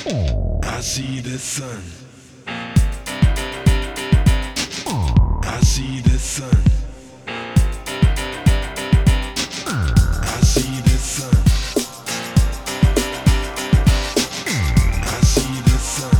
I see the sun. I see the sun. I see the sun. I see the sun.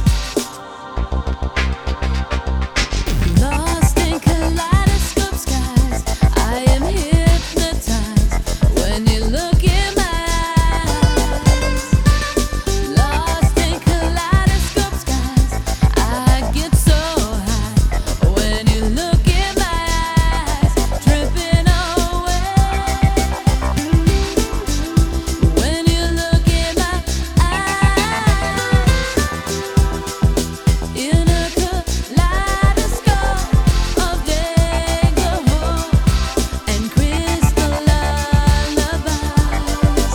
Lost in kaleidoscope skies, I am hypnotized when you look in my eyes. Lost in kaleidoscope skies, I get so high when you look in my eyes, tripping away. When you look in my eyes, in a kaleidoscope of day glow and crystal lullabies.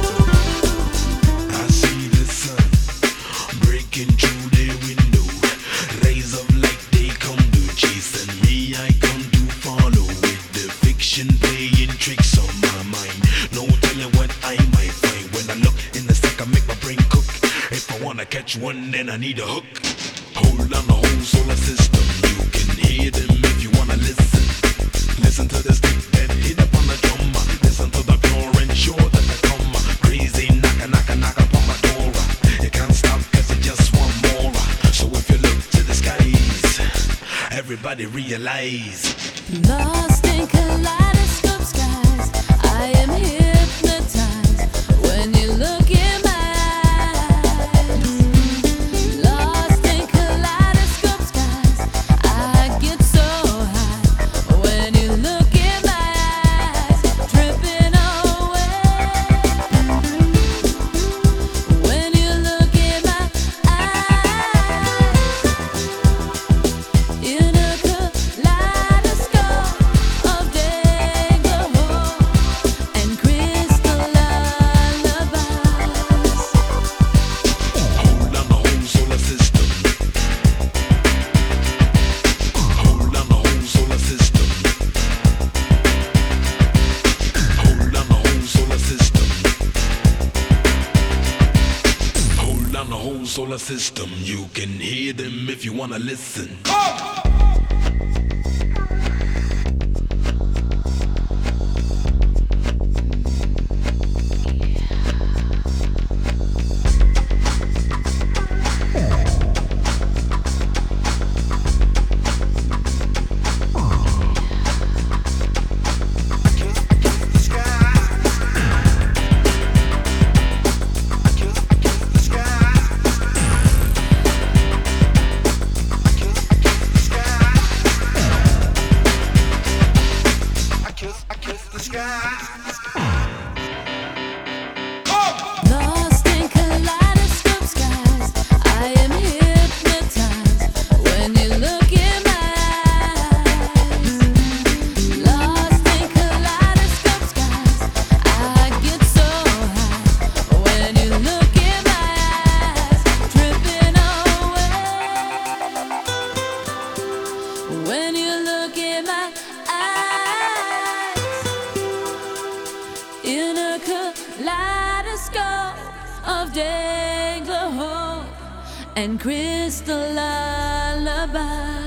I see the sun breaking through the window. Rays of light they come to chase, and me I come to follow with the fiction playing tricks on my mind. No telling what I might find when I look in the stack. I make my brain cook. If I wanna catch one, then I need a hook. Hold on the whole solar system. You can hear them if you wanna listen. Listen to the stick that hit up on the drum. Listen to the pure and sure that I come. Crazy knock, knock upon my door. You can't stop 'cause you just want more. So if you look to the skies, everybody realize. Lost in kaleidoscope skies, I am hypnotized when you look in my eyes. Lost in kaleidoscope skies, I get so high when you look in my eyes, tripping away. When you look in my eyes, in a kaleidoscope of day glow and crystal lullabies. Hold on the whole solar system. Hold on the whole solar system. Hold on the whole solar system. Hold on the whole solar system. You can hear them if you wanna listen. Lost in kaleidoscope skies, I am hypnotized when you look in my eyes. Lost in kaleidoscope skies, I get so high when you look in my eyes, tripping away. When you look in my eyes, in a kaleidoscope of day glow and crystal lullaby.